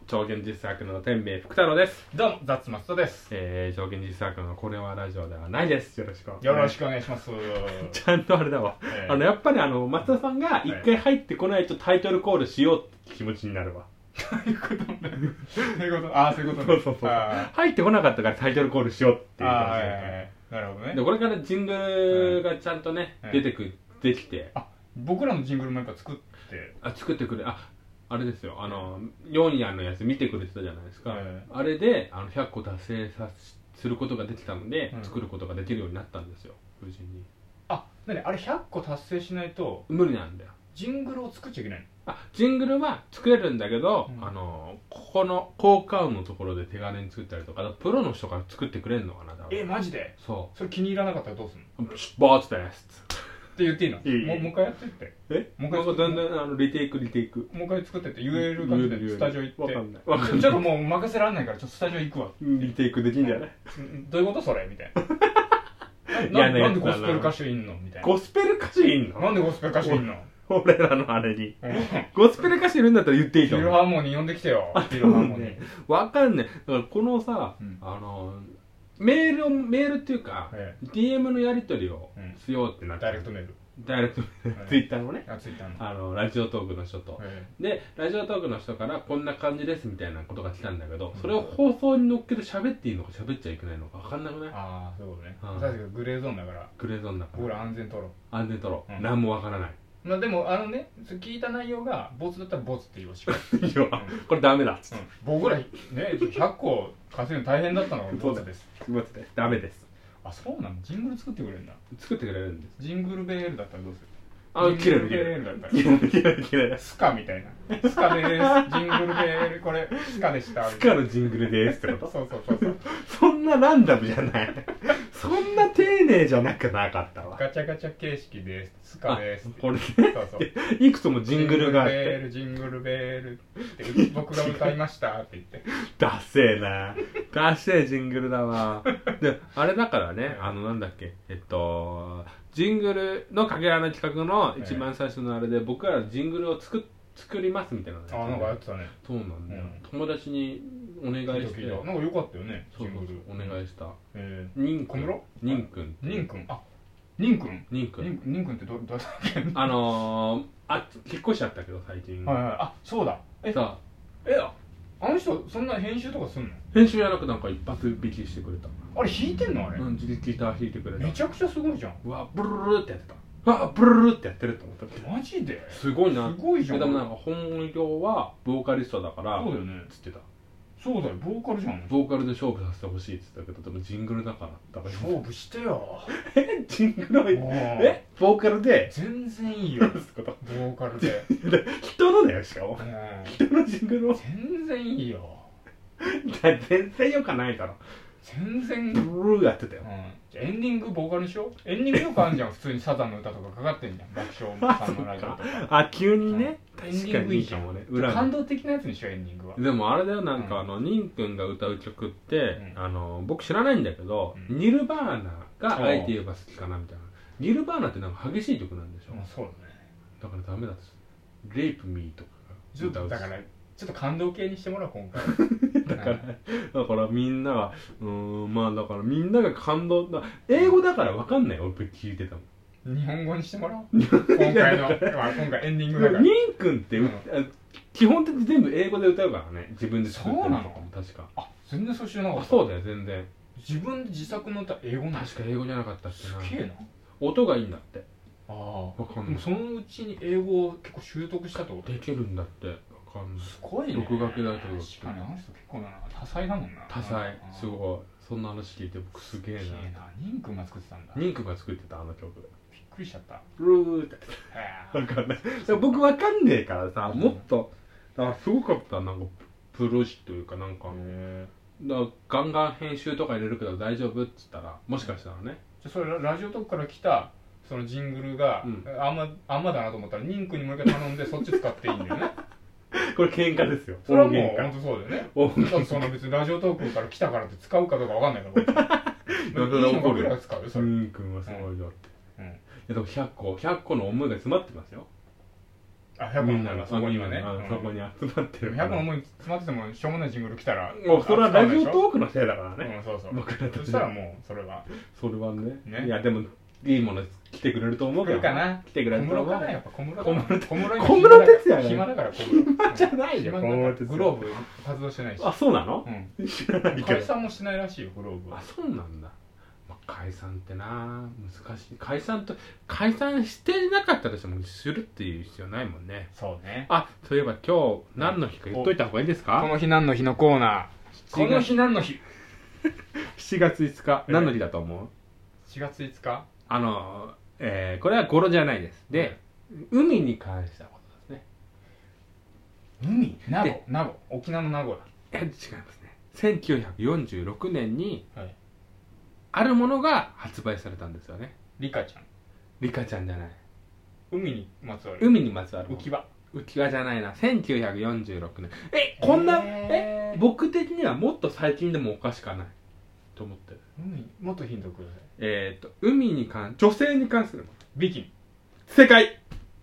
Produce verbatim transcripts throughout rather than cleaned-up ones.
超現実サークルの天命福太郎です。 どうも、ザッツマストです。 えー、超現実サークルのこれはラジオではないです。よろしくよろしくお願いします。 ちゃんとあれだわ、えー、あのやっぱりあの松田さんが一回入ってこないとタイトルコールしようって気持ちになるわ。 どういうことね。そういうこと、ああ、そういうことね。 そうそうそう。入ってこなかったからタイトルコールしようっていう感じで。 なるほどね。 でこれからジングルがちゃんとね、はい、出てくできて、 あ、僕らのジングルもやっぱ作ってあ作ってくれああれですよ、あのよんやのやつ見てくれてたじゃないですか、はい、あれであのひゃっこ達成さすることができたので、うん、作ることができるようになったんですよ、無事に。 あ、なにあれひゃっこ達成しないと無理なんだよ。 ジングルを作っちゃいけないの？ あ、ジングルは作れるんだけど、うん、あのここの効果音のところで手軽に作ったりとか、プロの人が作ってくれるのかな。 え、マジで？ そう。 それ気に入らなかったらどうするの？ ボーツですって言っていいの？いいもうもう一回やってって。 え？もう一回だんだんあのリテイクリテイク。 もう一回作ってって言える感じでスタジオ行って。 わかんない。わかんない。 ちょっともう任せられないからちょっとスタジオ行くわ。 リテイクできんじゃない？ どういうことそれみたいな。ななんでゴスペル歌手いんのみたいな。 ゴスペル歌手いんの？ なんでゴスペル歌手いんの？ 俺らのあれに。ゴスペル歌手いるんだったら言っていいと思う。 フィルハーモニー呼んできてよ。フィルハーモニー。 わかんない。だからこのさ、あの。メールをメールっていうか、ええ、ディーエム のやり取りをしようってなって、 ダイレクトメールダイレクトメール、ツイッターのね、 あ、ツイッターのあのラジオトークの人と、ええ、でラジオトークの人からこんな感じですみたいなことが来たんだけど、うん、それを放送に乗っけて喋っていいのか喋っちゃいけないのか分かんなくない？ ああ、そういうことね。確かにグレーゾーンだから。 グレーゾーンだから。 僕ら安全取ろう。 安全取ろう。うん、何も分からない。 まあでもあのね、聞いた内容がボツだったらボツって言おうしかこれダメだっつって、 うん、僕らねひゃっこ稼ぐの大変だったのがボツです。 ボツです。ダメです。 あ、そうなの？ジングル作ってくれるんだ。 作ってくれるんです。 ジングルベールだったらどうする？ あ、切れる切れるだったら切れる切れる切れるスカみたいな。スカでーす。ジングルベールこれスカでした。 スカのジングルでーすってこと？ そうそうそうそう。 そんなランダムじゃない。そんな丁寧じゃなくなかったわ。 ガチャガチャ形式です。スカです。 これね。 そうそう。 いくつもジングルがあって。 ジングルベール、ジングルベールって僕が歌いましたって言って。 ダッセーな。ダッセージングルだわ。で、あれだからね、あのなんだっけ、えっと、ジングルのかけらの企画の一番最初のあれで、僕らジングルを作作りますみたいなの、 ね。あ、なんかやってたね。 そうなんだよ。うん、友達にお願いして。 なんか良かったよね。 そうそうそう、お願いした。 えー、ニン小室？ ニンくん。 ニンくん。あ、ニンくん。 ニンくん。 ニンくんってどどうやったっけ？ あのー、あ、引っ越しちゃったけど最近。 はいはい。あ、そうだ。え、さえ、あの人そんな編集とかすんの？ 編集やなくなんか一発引きしてくれた。 あれ弾いてんのあれ？ うん、ギター弾いてくれた。 めちゃくちゃすごいじゃん。 うわ、ブルルルってやってた。あ、ブルルルってやってると思った。 マジで？ すごいな。 すごいじゃん。 でもなんか本業はボーカリストだから。 そうだよね。 つってた。 そうだよ、ボーカルじゃん。 ボーカルで勝負させてほしいって言ってたけど、でもジングルだから。だから勝負してよ。 え、ジングルはえ、ボーカルで？ 全然いいよ。ボーカルで。 人のだよしかも。人のジングルを。 全然いいよ。 全然よくないだろ。 全然ブルーやってたよ。 じゃエンディングボーカルにしよう。エンディングよくあるじゃん。普通にサザンの歌とかかかってんじゃん。爆笑さんのラジオとか。 あ、急にね。 エンディングいいじゃん。感動的なやつにしよう、エンディングは。 でもあれだよ、なんかあのニンくんが歌う曲ってあの僕知らないんだけど、ニルバーナがあえて言えば好きかなみたいな。ニルバーナってなんか激しい曲なんでしょ。 そうだね。 だからダメだっす。レイプミーとかが歌う。だからちょっと感動系にしてもらおう今回。 だからだからみんながうーんまあだからみんなが感動だ。英語だからわかんない。俺聞いてたもん。 日本語にしてもらおう。今回の今回エンディングだから。 ニンくんって基本的に全部英語で歌うからね。自分で作ってるとかも確か。 あ、全然そう知らなかった。 そうだよ全然。 自分で自作の歌英語なの？ 確か英語じゃなかったっけな。 すげえな。 音がいいんだって。 ああ。 わかんない。 そのうちに英語を結構習得したってこと？ できるんだって。 すごいね。 独学大というか。 確かにあの人結構な多彩だもんな。 多彩。すごい。そんな話聞いて僕すげえな。 ニンくんが作ってたんだ。 ニンくんが作ってたあの曲。 びっくりしちゃった。 ルーってわかんない。僕わかんねえからさ、もっとだからすごかった。なんかプロジというかなんかだガンガン編集とか入れるけど大丈夫っつったらもしかしたらね。 じゃそれラジオトークから来たそのジングルが、うん、あんまあんまだなと思ったらニンくんにもう一回頼んでそっち使っていいんだよね。 これ喧嘩ですよ。 それはもう本当そうだよね。だってその別にラジオトークから来たからって使うかどうかわかんないから。いいのか僕らが使うよそれ。 ニンくんはすごいよって。うん、いやでもひゃっこひゃっこの思いが詰まってますよ。 あ、ひゃくの思いがそこにはね、 うん、そこに集まってる。 ひゃくの思い詰まっててもしょうもないジングル来たら、 もうそれはラジオトークのせいだからね。 うん、そうそう。 僕らとそしたらもうそれはそれはね。 ね、 いやでもいいもの来てくれると思うけど。 来るかな。 来てくれると思う。 小室かな、やっぱ小室。 小室小室小室哲也暇だから小室。 暇じゃないよ。 小室哲也グローブ活動してないし。 あ、そうなの？ うん。 知らないけど。 解散もしないらしいよ、グローブは。 あ、そうなんだ。解散ってな難しい。解散と解散してなかったとしてもするっていう必要ないもんね。 そうね。 あ、そういえば今日何の日か言っといた方がいいですか？ この日何の日のコーナー。この日何の日。 しちがついつか何の日だと思う？ しちがついつか。 あの、えー、これは語呂じゃないです。で、海に関したことですね。 海？名護、名護、沖縄の名護だ。 え、違いますね。せんきゅうひゃくよんじゅうろくねんに、 はい、 あるものが発売されたんですよね。 リカちゃん。 リカちゃんじゃない。 海にまつわる。 海にまつわる。 浮き輪。 浮き輪じゃないな。せんきゅうひゃくよんじゅうろくねん。え、こんな、えー、僕的にはもっと最近でもおかしくないと思ってる。 海、もっとヒントください。 えっと、海に関、女性に関するもの。 ビキニ。 正解。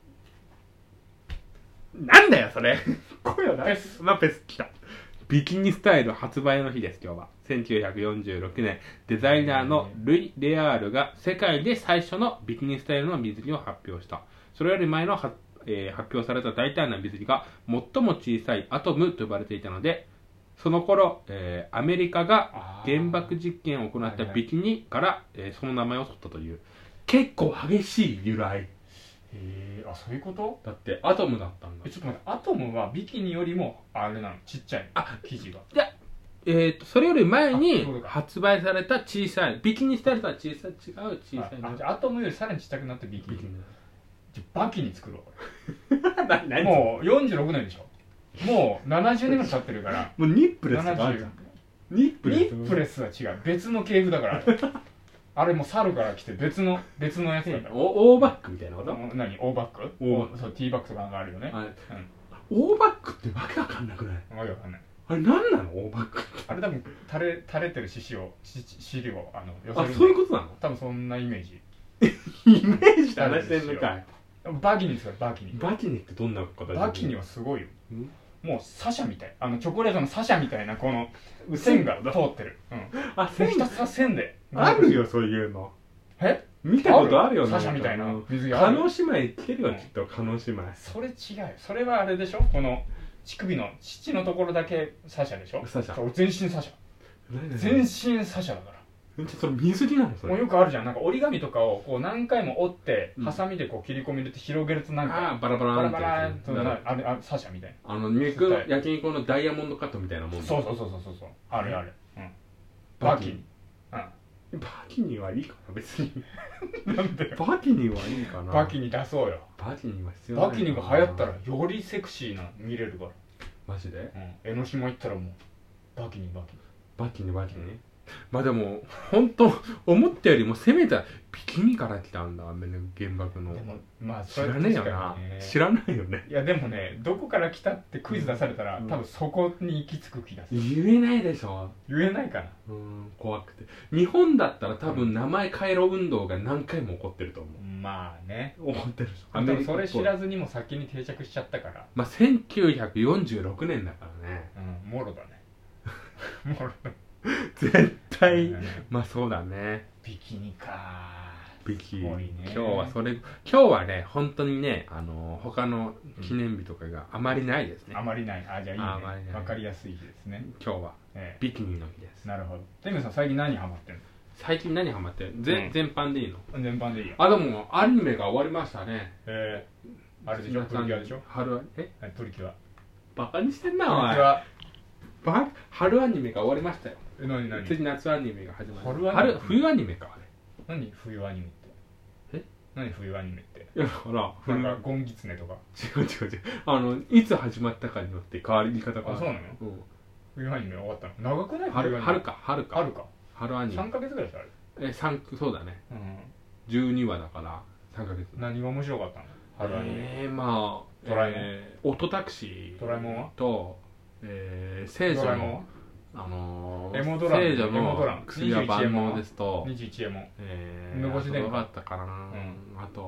なんだよ、それ。声を出す。まあ、ペス来た。ビキニスタイル発売の日です、今日は。せんきゅうひゃくよんじゅうろくねん、デザイナーのルイ・レアールが世界で最初のビキニスタイルの水着を発表した。それより前のは、えー、発表された大胆な水着が最も小さいアトムと呼ばれていたので、その頃、えー、アメリカが原爆実験を行ったビキニから、えー、その名前を取ったという、結構激しい由来。 へえ、あ、そういうこと？ だってアトムだったんだ。 え、ちょっと待って、アトムはビキニよりもあれなの、ちっちゃいの。 あ、 生地が。 いや、えーと、それより前に発売された小さい、ビキニスタイルとは小さい、違う小さいの。 あ、じゃあアトムよりさらにちっちゃくなってビキニ。 ビキニじゃあバキニ作ろなう。 何もうよんじゅうろくねんでしょ。もうななじゅうねんぐらい経ってるから。 もうニップレスとかあるじゃん。ニップレス。 ニップレスは違う。別の系譜だからあれ。あれも猿から来て別の別のやつだから。 オーバックみたいなこと？ 何？オーバック？ オーバック。 そう、ティーバックとかなんかあるよね。 オーバックってわけわかんなくない？ わけわかんない。 あれ何なのオーバックって。 あれ多分垂れ垂れてる獅子を尻をあの寄せる。 あ、そういうことなの？ 多分そんなイメージ。 イメージって話してんのかい。 バキニですよ、バキニ。 バキニってどんな形？ バキニはすごいよ。もうサシャみたい。あのチョコレートのサシャみたいなこの線が通ってる。うん。 あ、 線ひたすら線で。 あるよそういうの。 え？ 見たことあるよね。 サシャみたいな水着ある。叶姉妹着てるよきっと叶姉妹。 それ違う。それはあれでしょ。この乳首の乳のところだけサシャでしょ。 サシャ。 全身サシャ。全身サシャだから。 それ水着なのそれ？ もうよくあるじゃん。なんか折り紙とかをこう何回も折ってハサミでこう切り込み入れて広げるとなんかバラバラバラバラーとあれあサシャみたいな。 あの肉焼肉のダイヤモンドカットみたいなもん。 そうそうそうそうそうそう。あれあれ。うん。バキニ。 うん。バキニはいいかな別に。 なんで？ バキニはいいかな。 バキニ出そうよ。 バキニは必要ない。 バキニが流行ったらよりセクシーな見れるから。 マジで？ うん。江ノ島行ったらもうバキニバキニ。 バキニバキニ。まあでも本当思ったよりも攻めたビキニから来たんだ原爆の。でもまあ知らねえよな。知らないよね。 いやでもねどこから来たってクイズ出されたら、うん、多分そこに行き着く気がする。 言えないでしょ。 言えないかな。 うん怖くて。日本だったら多分名前変えろ運動が何回も起こってると思う。 うん、まあね。 起こってる。 アメリカそれ知らずにも先に定着しちゃったから。 まあせんきゅうひゃくよんじゅうろくねんだからね。 うんもろだね。もろだ。 絶対、うん、まあそうだね。 ビキニかビキニ、ね、今日はそれ今日はね本当にねあの他の記念日とかがあまりないですね、 うん、あまりないあじゃあいいねあまりない分かりやすい日ですね今日は、ええ、ビキニの日です。 なるほど。テミさん最近何ハマってんの？ 最近何ハマってる？全、うん、全般でいいの？ 全般でいいよ。 あでもアニメが終わりましたね。 ええー、あれでしょプリキュアでしょ春えプリキュアバカにしてんなおい。 プリキュアバ春アニメが終わりましたよ。 え何何次夏アニメが始まる。 春アニメ冬アニメかあれ。 何冬アニメってえ何冬アニメっていやだからなんかゴンギツネとか違う違う違うあのいつ始まったかによって変わり言い方があそうなの、うん、冬アニメ終わったの長くない？ 春春か春か春か春アニメさんかげつぐらいでしょあれ。 え三そうだね、うん、じゅうにわだからさんかげつ。 何が面白かったの春アニメ？ えー、まあドラえもん、 えー、オトタクシードラえもんはと、えー、聖女のあのー、 エモドラン聖女の薬は万能ですとにじゅういちエモンえー、 梅干しでよかったかな、うん、あと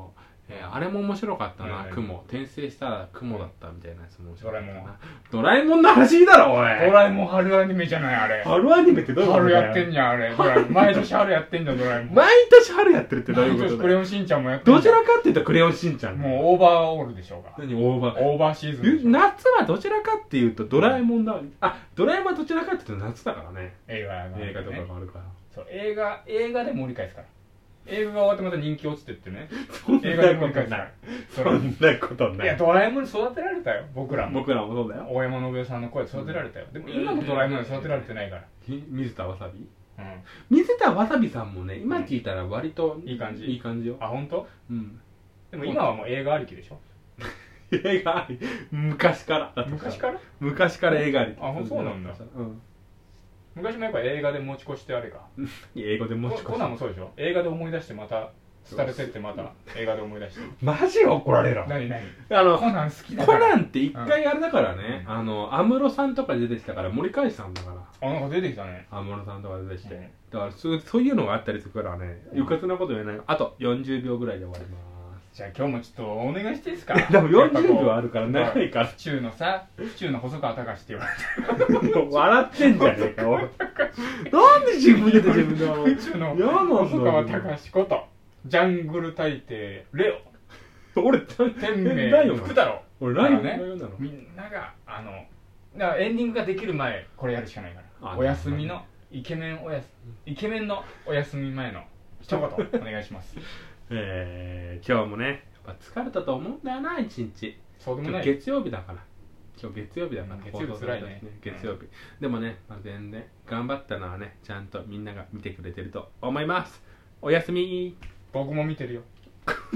えーあれも面白かったな、 はいはい雲転生したら雲だったみたいなやつも面白かったドラえもんな。ドラえもんの話いいだろおい。 ドラえもん春アニメじゃないあれ。 春アニメってどういうこと春だよ。 やってんじゃんあれ。ドラえもん毎年春やってんじゃんドラえもん。 毎年春やってるってどういう毎ことだよ。 年クレヨンしんちゃんもやってんどちじゃん。 らかっていうとクレヨンしんちゃん。 もうオーバーオールでしょうが。 何オーバー。 オーバーシーズンでしょ。 夏はどちらかっていうとドラえもんだ。あ、ドラえもんはどちらかっていうと夏だからね。 映画がね映画とかがあるから。 そう映画映画で盛り返すから。映画が終わってまた人気落ちてってね。 そん映画でなことない盛り返すから。。そそれんなことないい。 やドラえもんに育てられたよ僕らも。 僕らもそうだよ。 大山信代さんの声で育てられたよ。でも今のドラえもんに育てられてないから。 ひ水田わさびうん。 水田わさびさんもね、今聞いたら割といい感じいい感じよ。 あ本当？ うん。 でも今はもう映画ありきでしょ。 映画あり。昔からだった昔から？ 昔から映画あり。 あそうなんだうん。 昔もやっぱ映画で持ち越してあれか。 英語で持ち越しココナンもそうでしょ。映画で思い出してまた廃れてってまた映画で思い出して。 マジ怒られろ。 何何？ あの、 コナン好きだから。 コナンって一回あれだからね、 うんあの、安室さんとか出てきたから盛り返したんだから。 あなんか出てきたね。 安室さんとか出てきて。 うんだからそうそういうのがあったりするからね、 うんうかつなこと言えない。あとよんじゅうびょうぐらいで終わりまじゃあ今日もちょっとお願いしていいですか？ す。でもよんじゅうびょうあるるから長いから。 府中のさ、府中の細川隆って言われて笑ってんじゃねえか、おい。なんで自分で自分で笑う府中の嫌なんだよ細川隆ことジャングル大帝レ俺、 オ天命ライオン福太郎。 俺、ライオンだからねライオンなのみんながあのだからエンディングができる前これやるしかないからあお休みのイケメンおやすイケメンのお休み前の一言お願いします。 えー、今日もね、やっぱ疲れたと思うんだよな、一日。 そうでもない。 今日月曜日だから。今日月曜日だから、 うん月曜日辛いね月曜日。でもね、まあ、全然頑張ったのはね、ちゃんとみんなが見てくれてると思います。おやすみ。 僕も見てるよ。